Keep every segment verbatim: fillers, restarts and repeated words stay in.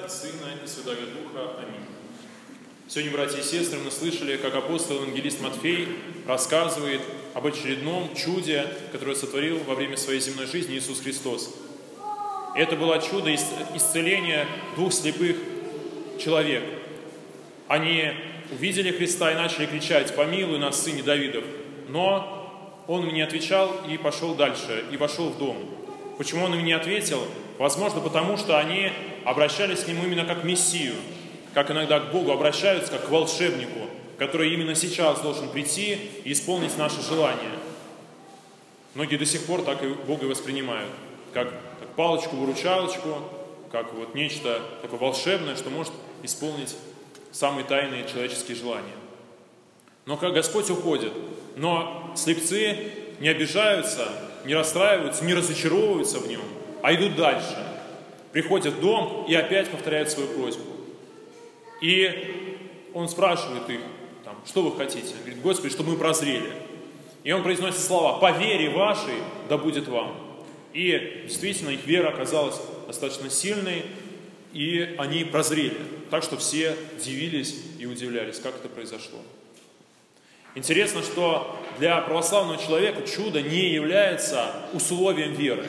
и Сына, и Святого Духа. Аминь. Сегодня, братья и сестры, мы слышали, как апостол-евангелист Матфей рассказывает об очередном чуде, которое сотворил во время своей земной жизни Иисус Христос. Это было чудо исцеления двух слепых человек. Они увидели Христа и начали кричать: «Помилуй нас, сыне Давидов!» Но он им не отвечал и пошел дальше, и вошел в дом. Почему он им не ответил? Возможно, потому что они обращались к нему именно как к Мессию, как иногда к Богу обращаются, как к волшебнику, который именно сейчас должен прийти и исполнить наши желания. Многие до сих пор так и Бога воспринимают, как, как палочку-выручалочку, как вот нечто такое волшебное, что может исполнить самые тайные человеческие желания. Но как Господь уходит, но слепцы не обижаются, не расстраиваются, не разочаровываются в нем, а идут дальше. Приходят в дом и опять повторяют свою просьбу. И он спрашивает их, там, что вы хотите? Он говорит: Господи, чтобы мы прозрели. И он произносит слова: по вере вашей да будет вам. И действительно их вера оказалась достаточно сильной, и они прозрели. Так что все дивились и удивлялись, как это произошло. Интересно, что для православного человека чудо не является условием веры.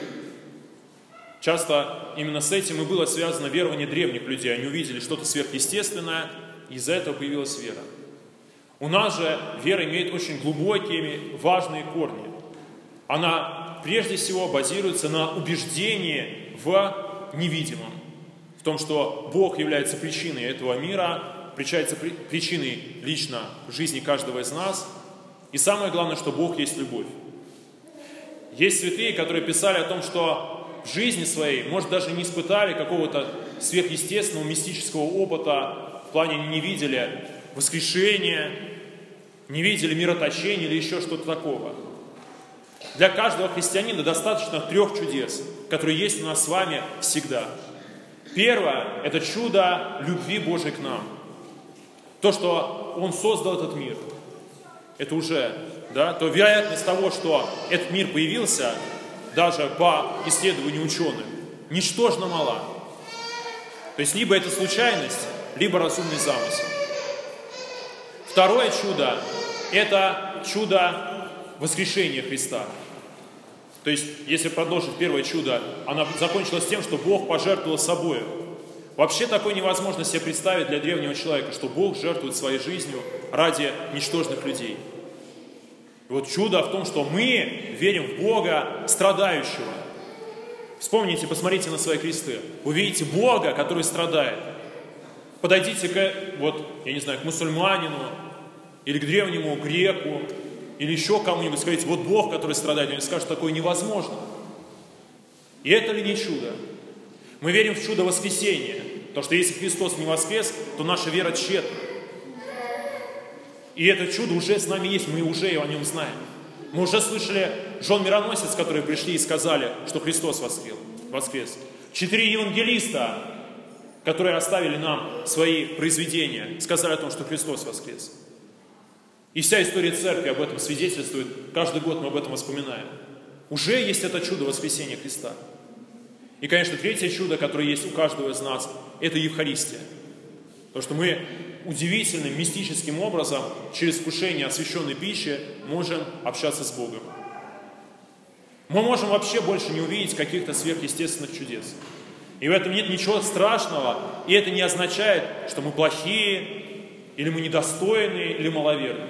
Часто именно с этим и было связано верование древних людей. Они увидели что-то сверхъестественное, и из-за этого появилась вера. У нас же вера имеет очень глубокие, важные корни. Она прежде всего базируется на убеждении в невидимом. В том, что Бог является причиной этого мира, является причиной лично жизни каждого из нас. И самое главное, что Бог есть любовь. Есть святые, которые писали о том, что в жизни своей, может, даже не испытали какого-то сверхъестественного, мистического опыта, в плане не видели воскрешения, не видели мироточения или еще что-то такого. Для каждого христианина достаточно трех чудес, которые есть у нас с вами всегда. Первое – это чудо любви Божией к нам. То, что Он создал этот мир, это уже, да, то вероятность того, что этот мир появился, даже по исследованию ученых, ничтожно мала. То есть, либо это случайность, либо разумный замысел. Второе чудо – это чудо воскрешения Христа. То есть, если продолжить первое чудо, оно закончилось тем, что Бог пожертвовал собой. Вообще такое невозможно себе представить для древнего человека, что Бог жертвует своей жизнью ради ничтожных людей. И вот чудо в том, что мы верим в Бога страдающего. Вспомните, посмотрите на свои кресты. Увидите Бога, который страдает. Подойдите к, вот, я не знаю, к мусульманину, или к древнему греку, или еще кому-нибудь, скажите: вот Бог, который страдает. Они скажут: такое невозможно. И это ли не чудо? Мы верим в чудо воскресения. Потому что если Христос не воскрес, то наша вера тщетна. И это чудо уже с нами есть, мы уже о нем знаем. Мы уже слышали жен мироносец, которые пришли и сказали, что Христос воскрес. Четыре евангелиста, которые оставили нам свои произведения, сказали о том, что Христос воскрес. И вся история церкви об этом свидетельствует. Каждый год мы об этом вспоминаем. Уже есть это чудо воскресения Христа. И, конечно, третье чудо, которое есть у каждого из нас, это Евхаристия. Потому что мы удивительным, мистическим образом, через вкушение освященной пищи, можем общаться с Богом. Мы можем вообще больше не увидеть каких-то сверхъестественных чудес. И в этом нет ничего страшного, и это не означает, что мы плохие, или мы недостойные, или маловерные.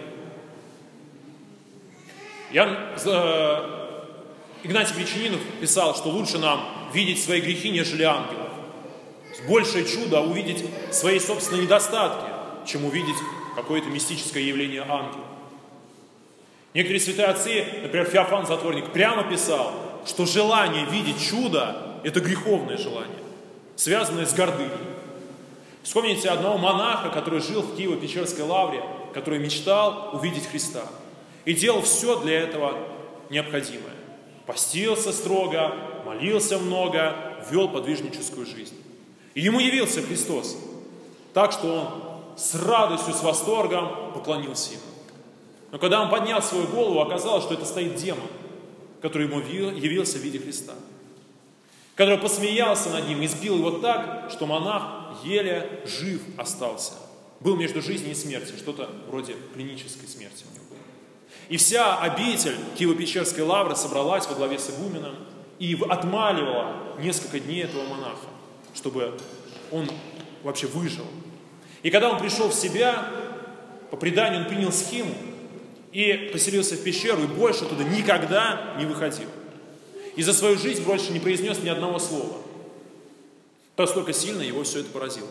Я, э, Игнатий Гречанинов писал, что лучше нам видеть свои грехи, нежели ангелов. Большее чудо увидеть свои собственные недостатки, чем увидеть какое-то мистическое явление ангела. Некоторые святые отцы, например, Феофан Затворник, прямо писал, что желание видеть чудо – это греховное желание, связанное с гордыней. Вспомните одного монаха, который жил в Киево-Печерской лавре, который мечтал увидеть Христа и делал все для этого необходимое. Постился строго, молился много, вел подвижническую жизнь. И ему явился Христос, так что он с радостью, с восторгом поклонился ему. Но когда он поднял свою голову, оказалось, что это стоит демон, который ему явился в виде Христа, который посмеялся над ним, избил его так, что монах еле жив остался. Был между жизнью и смертью, что-то вроде клинической смерти у него было. И вся обитель Киево-Печерской лавры собралась во главе с игуменом и отмаливала несколько дней этого монаха, чтобы он вообще выжил. И когда он пришел в себя, по преданию он принял схиму и поселился в пещеру, и больше туда никогда не выходил. И за свою жизнь больше не произнес ни одного слова. Настолько сильно его все это поразило.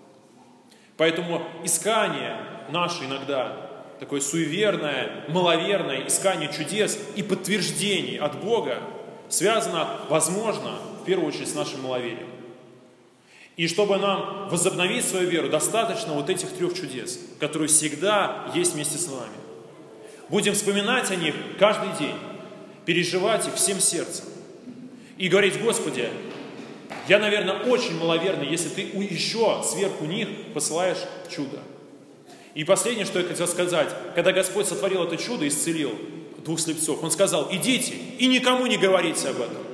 Поэтому искание наше иногда, такое суеверное, маловерное искание чудес и подтверждений от Бога связано, возможно, в первую очередь с нашим маловерием. И чтобы нам возобновить свою веру, достаточно вот этих трех чудес, которые всегда есть вместе с нами. Будем вспоминать о них каждый день, переживать их всем сердцем и говорить: Господи, я, наверное, очень маловерный, если Ты еще сверху них посылаешь чудо. И последнее, что я хотел сказать, когда Господь сотворил это чудо и исцелил двух слепцов, Он сказал: идите и никому не говорите об этом.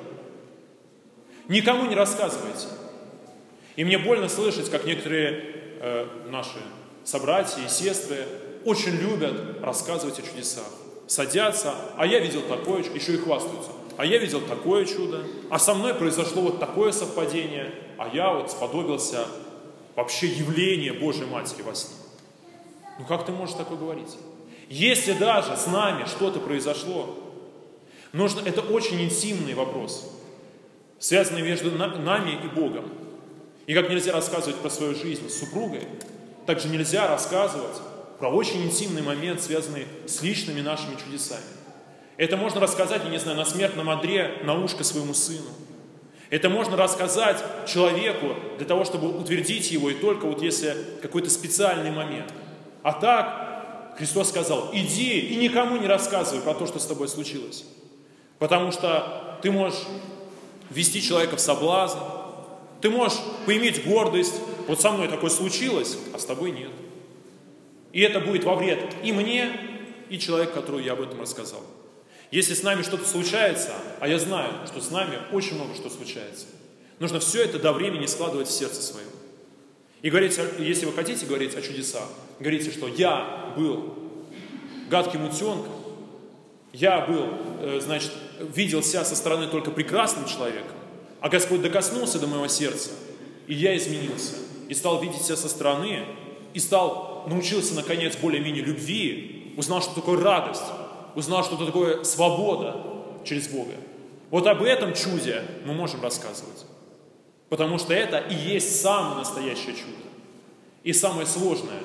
Никому не рассказывайте. И мне больно слышать, как некоторые э, наши собратья и сестры очень любят рассказывать о чудесах. Садятся, а я видел такое, еще и хвастаются. А я видел такое чудо, а со мной произошло вот такое совпадение, а я вот сподобился вообще явления Божьей Матери во сне. Ну как ты можешь такое говорить? Если даже с нами что-то произошло, нужно, это очень интимный вопрос, связанный между нами и Богом. И как нельзя рассказывать про свою жизнь с супругой, так же нельзя рассказывать про очень интимный момент, связанный с личными нашими чудесами. Это можно рассказать, я не знаю, на смертном одре на ушко своему сыну. Это можно рассказать человеку для того, чтобы утвердить его, и только вот если какой-то специальный момент. А так Христос сказал: иди и никому не рассказывай про то, что с тобой случилось. Потому что ты можешь ввести человека в соблазн, ты можешь поиметь гордость: вот со мной такое случилось, а с тобой нет. И это будет во вред и мне, и человеку, которому я об этом рассказал. Если с нами что-то случается, а я знаю, что с нами очень много что случается, нужно все это до времени складывать в сердце своем. И говорить, если вы хотите говорить о чудесах, говорите, что я был гадким утенком, я был, значит, видел себя со стороны только прекрасным человеком, а Господь докоснулся до моего сердца, и я изменился, и стал видеть себя со стороны, и стал, научился, наконец, более-менее любви, узнал, что такое радость, узнал, что такое свобода через Бога. Вот об этом чуде мы можем рассказывать. Потому что это и есть самое настоящее чудо. И самое сложное.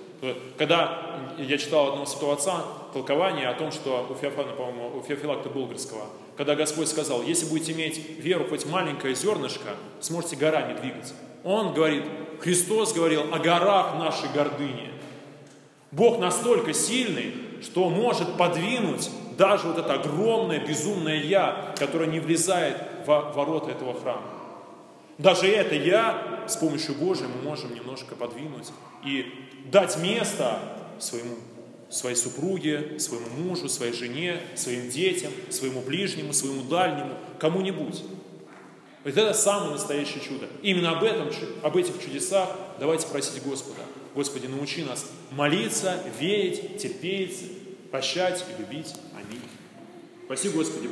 Когда я читал одного святого отца толкование о том, что у Феофана, по-моему, у Феофилакта Булгарского, когда Господь сказал: если будете иметь веру хоть маленькое зернышко, сможете горами двигать. Он говорит, Христос говорил о горах нашей гордыни. Бог настолько сильный, что может подвинуть даже вот это огромное безумное «я», которое не влезает в ворота этого храма. Даже это «я» с помощью Божией мы можем немножко подвинуть и дать место своему, своей супруге, своему мужу, своей жене, своим детям, своему ближнему, своему дальнему, кому-нибудь. Вот это самое настоящее чудо. Именно об этом, об этих чудесах давайте просить Господа. Господи, научи нас молиться, верить, терпеть, прощать и любить. Аминь. Спасибо, Господи.